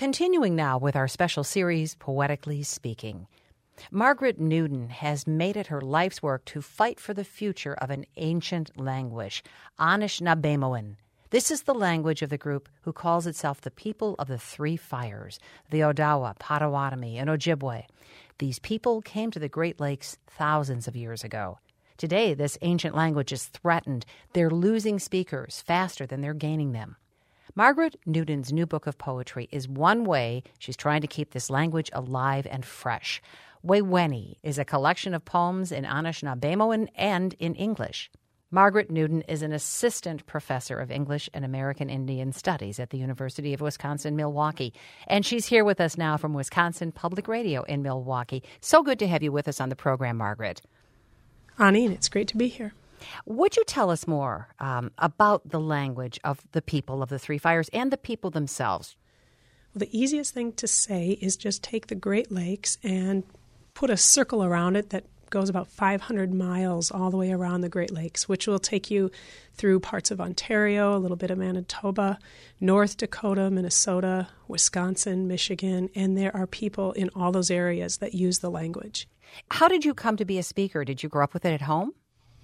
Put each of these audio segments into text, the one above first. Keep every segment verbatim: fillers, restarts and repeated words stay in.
Continuing now with our special series, Poetically Speaking. Margaret Newden has made it her life's work to fight for the future of an ancient language, Anishinaabemowin. This is the language of the group who calls itself the People of the Three Fires, the Odawa, Potawatomi, and Ojibwe. These people came to the Great Lakes thousands of years ago. Today, this ancient language is threatened. They're losing speakers faster than they're gaining them. Margaret Newden's new book of poetry is one way she's trying to keep this language alive and fresh. Weweni is a collection of poems in Anishinaabemowin and in English. Margaret Newden is an assistant professor of English and American Indian Studies at the University of Wisconsin-Milwaukee, and she's here with us now from Wisconsin Public Radio in Milwaukee. So good to have you with us on the program, Margaret. Ani, it's great to be here. Would you tell us more um, about the language of the people of the Three Fires and the people themselves? Well, the easiest thing to say is just take the Great Lakes and put a circle around it that goes about five hundred miles all the way around the Great Lakes, which will take you through parts of Ontario, a little bit of Manitoba, North Dakota, Minnesota, Wisconsin, Michigan, and there are people in all those areas that use the language. How did you come to be a speaker? Did you grow up with it at home?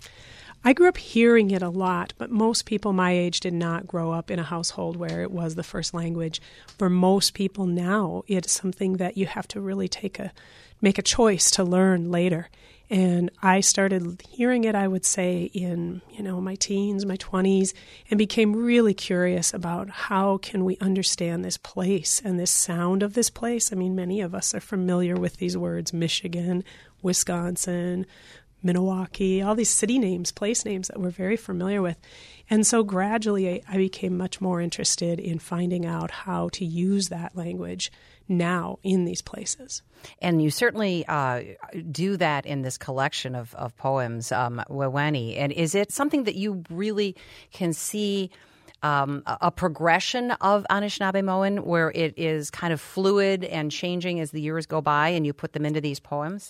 I grew up hearing it a lot, but most people my age did not grow up in a household where it was the first language. For most people now, it's something that you have to really take a make a choice to learn later. And I started hearing it, I would say, in, you know, my teens, my twenties, and became really curious about how can we understand this place and this sound of this place. I mean, many of us are familiar with these words, Michigan, Wisconsin, Milwaukee, all these city names, place names that we're very familiar with. And so gradually I became much more interested in finding out how to use that language now in these places. And you certainly uh, do that in this collection of, of poems, um, Weweni. And is it something that you really can see um, a, a progression of Anishinaabemowin where it is kind of fluid and changing as the years go by and you put them into these poems?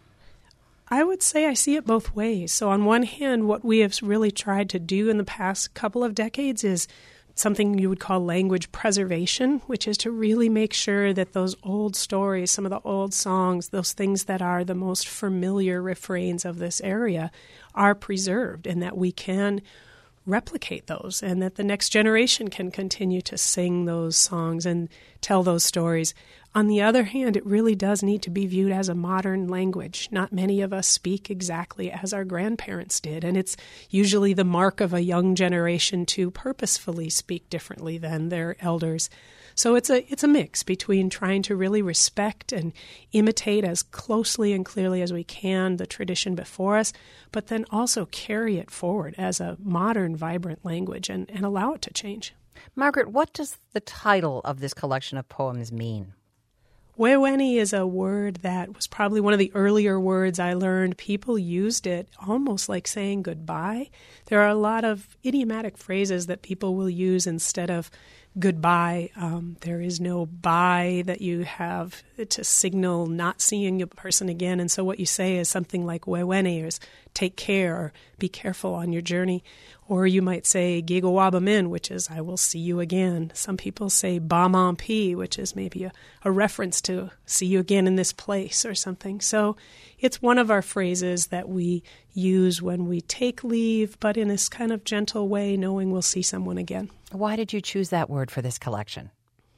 I would say I see it both ways. So on one hand, what we have really tried to do in the past couple of decades is something you would call language preservation, which is to really make sure that those old stories, some of the old songs, those things that are the most familiar refrains of this area are preserved and that we can replicate those and that the next generation can continue to sing those songs and tell those stories. On the other hand, it really does need to be viewed as a modern language. Not many of us speak exactly as our grandparents did, and it's usually the mark of a young generation to purposefully speak differently than their elders. So it's a it's a mix between trying to really respect and imitate as closely and clearly as we can the tradition before us, but then also carry it forward as a modern, vibrant language and, and allow it to change. Margaret, what does the title of this collection of poems mean? Weweni is a word that was probably one of the earlier words I learned. People used it almost like saying goodbye. There are a lot of idiomatic phrases that people will use instead of goodbye. Um, there is no bye that you have to signal not seeing a person again. And so what you say is something like Weweni, or take care, or be careful on your journey. Or you might say Gigawabamin, which is I will see you again. Some people say Bamampi, which is maybe a, a reference to see you again in this place or something. So it's one of our phrases that we use when we take leave, but in this kind of gentle way, knowing we'll see someone again. Why did you choose that word for this collection?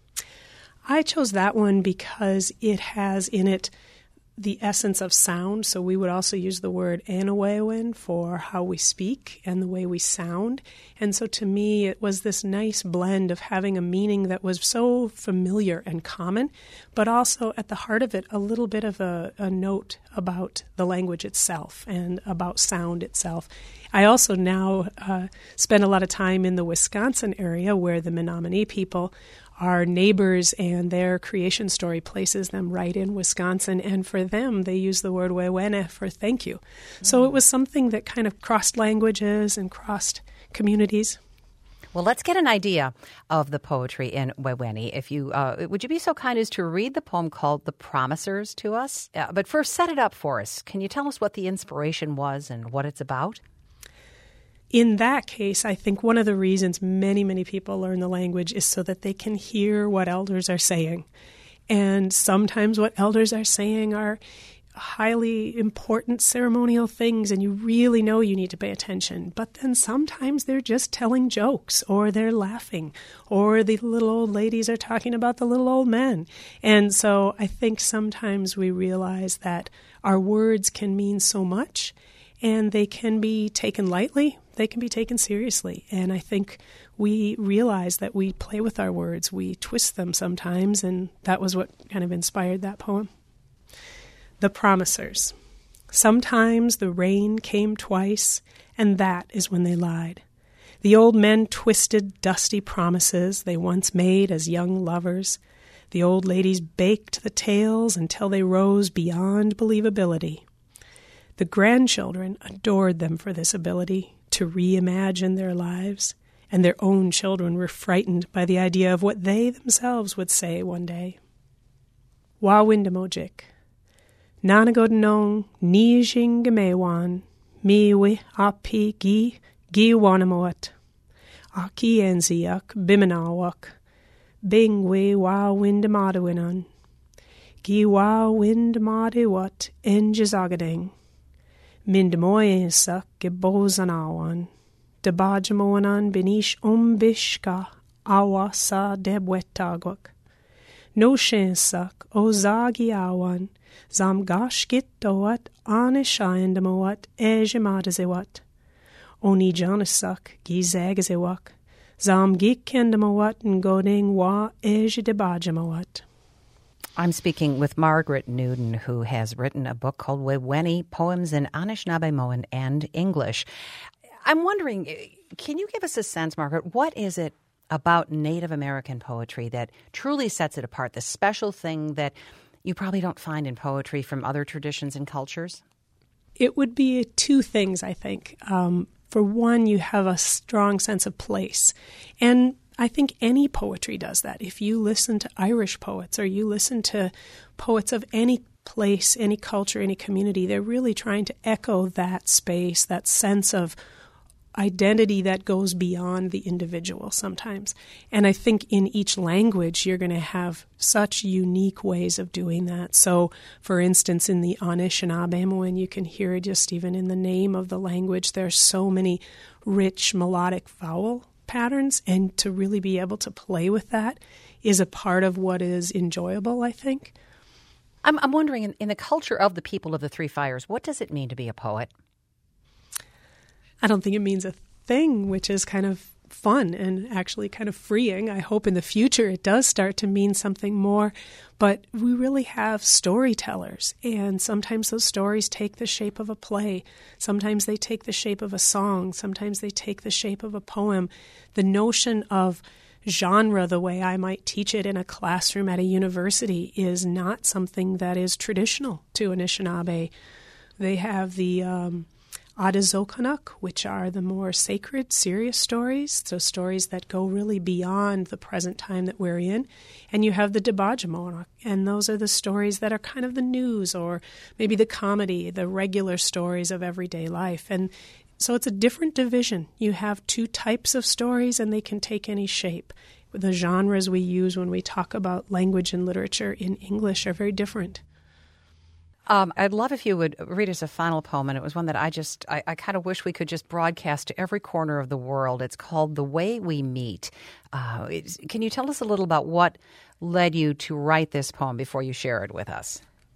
I chose that one because it has in it the essence of sound. So we would also use the word Anawewin for how we speak and the way we sound. And so to me, it was this nice blend of having a meaning that was so familiar and common, but also at the heart of it, a little bit of a, a note about the language itself and about sound itself. I also now uh, spend a lot of time in the Wisconsin area where the Menominee people are neighbors, and their creation story places them right in Wisconsin. And for them, they use the word wewene for thank you. Mm. So it was something that kind of crossed languages and crossed communities. Well, let's get an idea of the poetry in Weweni. If you uh, would you be so kind as to read the poem called "The Promisers" to us? Uh, but first, set it up for us. Can you tell us what the inspiration was and what it's about? in that case, I think one of the reasons many, many people learn the language is so that they can hear what elders are saying. And sometimes what elders are saying are highly important ceremonial things, and you really know you need to pay attention. But then sometimes they're just telling jokes, or they're laughing, or the little old ladies are talking about the little old men. And so I think sometimes we realize that our words can mean so much, and they can be taken lightly, they can be taken seriously. And I think we realize that we play with our words, we twist them sometimes, and that was what kind of inspired that poem. The Promisers. Sometimes the rain came twice, and that is when they lied. The old men twisted dusty promises they once made as young lovers. The old ladies baked the tales until they rose beyond believability. The grandchildren adored them for this ability to reimagine their lives, and their own children were frightened by the idea of what they themselves would say one day. Wawindamojik. Nanagodnong nijing gamewan, miwi api gi giwanamoat. Aki enziak bimanawak, bingwi wawindamadawinan. Gi wawindamadiwat enjazagading. Mindamoyesak gebozanawan. Debajamoanan binish umbishka awasa debwetagwak. No shensak ozagiawan. Zam gashgittoat anishayandamoat ejimadaziwat. Oni janasak gizagazewak. Zam gikendamoat ngoding wa ejidebajamawat. I'm speaking with Margaret Newden, who has written a book called Weweni, Poems in Anishinaabemowin and English. I'm wondering, can you give us a sense, Margaret, what is it about Native American poetry that truly sets it apart, the special thing that you probably don't find in poetry from other traditions and cultures? It would be two things, I think. Um, for one, you have a strong sense of place. And I think any poetry does that. If you listen to Irish poets or you listen to poets of any place, any culture, any community, they're really trying to echo that space, that sense of identity that goes beyond the individual sometimes. And I think in each language, you're going to have such unique ways of doing that. So, for instance, in the Anishinaabemowin, you can hear just even in the name of the language, there's so many rich melodic vowel patterns, and to really be able to play with that is a part of what is enjoyable, I think. I'm, I'm wondering, in, in the culture of the people of the Three Fires, what does it mean to be a poet? I don't think it means a thing, which is kind of fun and actually kind of freeing. I hope in the future it does start to mean something more. But we really have storytellers, and sometimes those stories take the shape of a play. Sometimes they take the shape of a song. Sometimes they take the shape of a poem. The notion of genre, the way I might teach it in a classroom at a university, is not something that is traditional to Anishinaabe. They have the Um, Adazokanuk, which are the more sacred, serious stories, so stories that go really beyond the present time that we're in. And you have the Debajamonok, and those are the stories that are kind of the news or maybe the comedy, the regular stories of everyday life. And so it's a different division. You have two types of stories, and they can take any shape. The genres we use when we talk about language and literature in English are very different. Um, I'd love if you would read us a final poem, and it was one that I just, I, I kind of wish we could just broadcast to every corner of the world. It's called The Way We Meet. Uh, can you tell us a little about what led you to write this poem before you share it with us?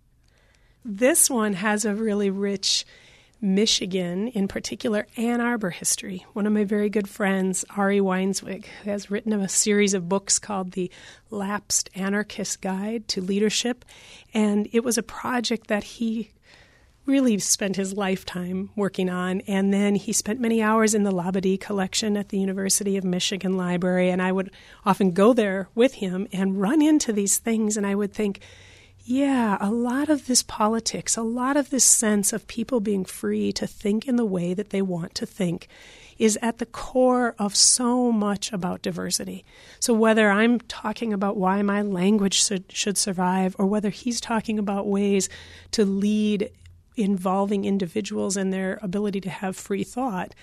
This one has a really rich Michigan, in particular Ann Arbor history. One of my very good friends, Ari Weinswig, who has written a series of books called The Lapsed Anarchist Guide to Leadership, and it was a project that he really spent his lifetime working on, and then he spent many hours in the Labadie collection at the University of Michigan Library, and I would often go there with him and run into these things, and I would think, yeah, a lot of this politics, a lot of this sense of people being free to think in the way that they want to think is at the core of so much about diversity. So whether I'm talking about why my language should, should survive, or whether he's talking about ways to lead involving individuals and their ability to have free thought,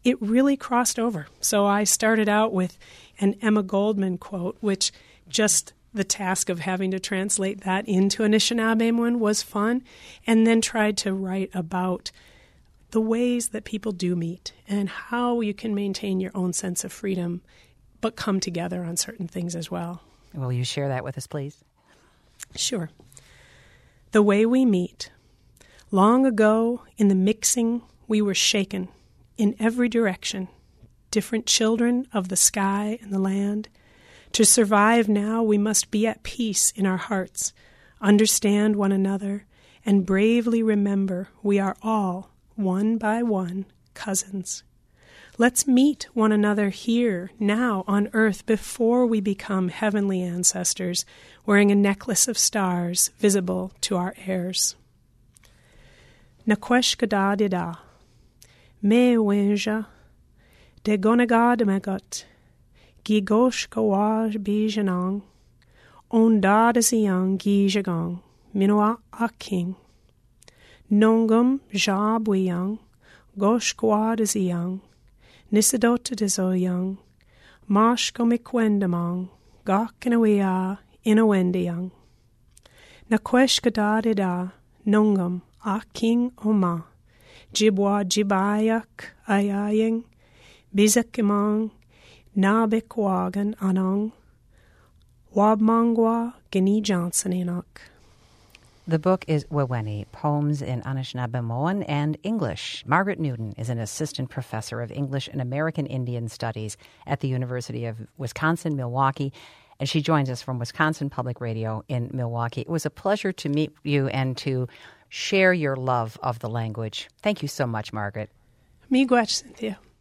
it really crossed over. So I started out with an Emma Goldman quote, which just the task of having to translate that into Anishinaabemowin was fun, and then tried to write about the ways that people do meet and how you can maintain your own sense of freedom but come together on certain things as well. Will you share that with us, please? Sure. The way we meet. Long ago, in the mixing, we were shaken in every direction, different children of the sky and the land. To survive now, we must be at peace in our hearts, understand one another, and bravely remember we are all, one by one, cousins. Let's meet one another here, now, on earth, before we become heavenly ancestors, wearing a necklace of stars visible to our heirs. Nakwesh gadadida, me wenja, de gonagad megot, gigosh gawaj bijanang, ondad asiyang gijagong, minwa aking, nongum jabwiyang, gosh gawad asiyang, nisidota desoyang, marsh gomikwendamang, gak inawia inawendiyang. Nakwesh gadadida, nongum aking oma, jibwa jibayak ayaying, bizakimang, nabikwagan anong, wabmangwa gini Johnson inok. The book is Weweni, Poems in Anishinaabemowin and English. Margaret Newden is an assistant professor of English and American Indian Studies at the University of Wisconsin-Milwaukee, and she joins us from Wisconsin Public Radio in Milwaukee. It was a pleasure to meet you and to share your love of the language. Thank you so much, Margaret. Miigwech, Cynthia.